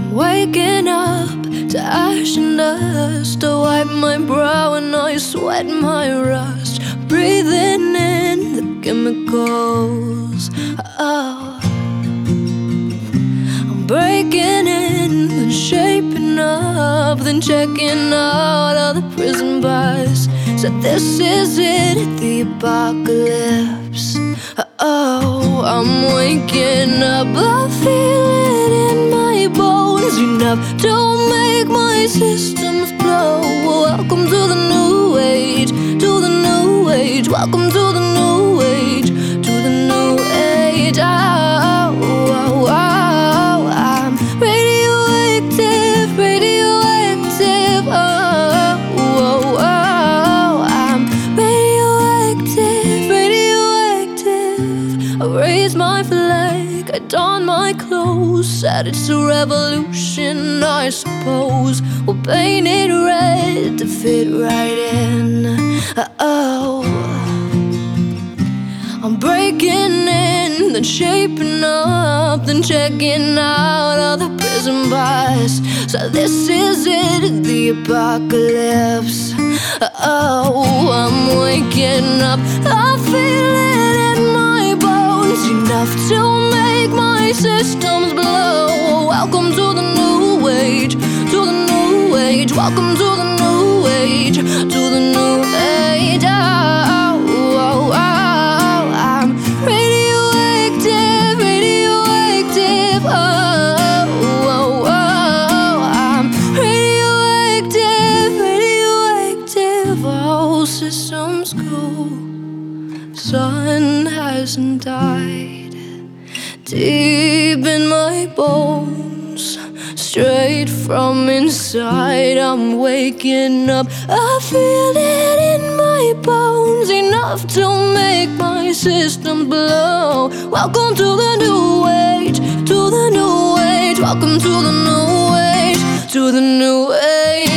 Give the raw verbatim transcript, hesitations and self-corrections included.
Waking up to ash and dust, I wipe my brow and I sweat my rust, breathing in the chemicals. Oh, I'm breaking in, then shaping up, then checking out of the prison bus. So this is it, the apocalypse. Oh, I'm waking up, I feel it in my bones, enough to make my systems blow. Welcome to the new age, to the new age. Welcome to the new age, to the new age. Oh, oh, oh, I'm radioactive, radioactive. Oh, oh, oh, I'm radioactive, radioactive. I raise my flag, I don my clothes, said it's a revolution, I suppose. We'll paint it red to fit right in. Oh, I'm breaking in, then shaping up, then checking out of the prison bus. So this is it, the apocalypse. Oh, I'm waking up, I feel it in my bones, enough to make my systems blow. Welcome to the new age, to the new age. Welcome to the new age, to the new age. Oh, oh, oh, I'm radioactive, radioactive. Oh, oh, oh, I'm radioactive, radioactive. All systems go, sun hasn't died. Deep in my bones, straight from inside, I'm waking up, I feel it in my bones, enough to make my system blow. Welcome to the new age, to the new age. Welcome to the new age, to the new age.